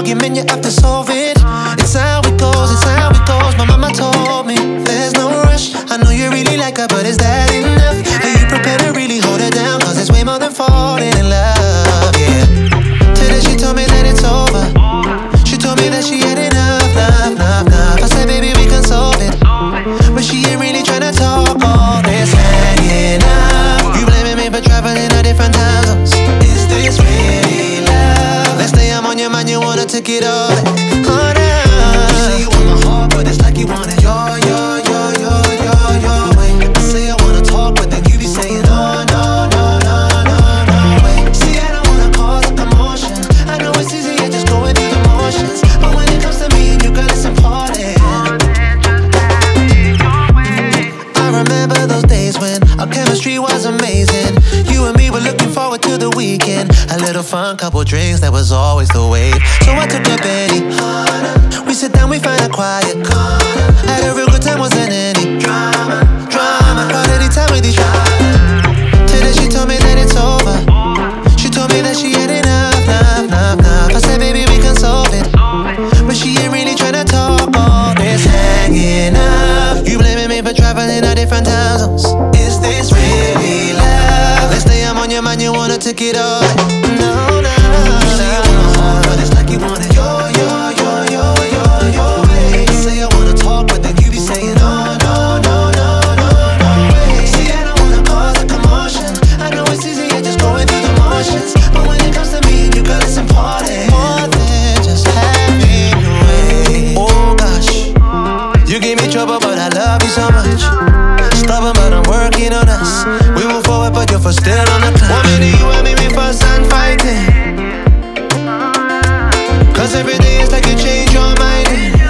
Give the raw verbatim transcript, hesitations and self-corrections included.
argument, you have to solve it. It's how it goes, it's how it goes. My mama told me there's no rush. I know you really like her, but is that enough? Are you prepared to really hold her down? Cause it's way more than falling in love, yeah. Today she told me that it's over. She told me that she had enough, enough, enough, enough. I said, baby, we can solve it. But she ain't really tryna talk all this hanging up. You blaming me for traveling to different time zones. Is this really love? Next day I'm on your mind, you wanna take it all. Oh, no. You say you want my heart, but it's like you want it your, your, your, your, your, your way. I say I wanna talk, but then you be saying oh, no, no, no, no, no way. See, I don't wanna cause a commotion. I know it's easier just going through the motions, but when it comes to me and you, girl, it's important. I remember those days when our chemistry was amazing. You and me were looking forward to the weekend. A little fun, couple drinks, that was always the wave. So I took your Betty. We sit down, we find a quiet corner. Had a real good time, wasn't any drama, drama. Quality time with each other. Today she told me that it's over. She told me that she had enough, enough, enough, enough. I said, baby, we can solve it. But she ain't really tryna talk all this hanging up. You blaming me for traveling to different time zones. Is this really love? Next day I'm on your mind, you wanna take it all. No, no, you say you want my heart, but it's like you want it your, your, your, your, your, your way. I say I wanna talk, but then you be saying oh, no, no, no, no, no way. See, I don't wanna cause a commotion. I know it's easier just going through the motions, but when it comes to me and you, girl, it's important. More than just having your way. Oh gosh, you gave me trouble, but I love you so much. Stubborn, but I'm working on us. We move forward, but you're for still on the clock. One minute you and me, we fuss and fighting. Cause every day it's like you change your mind.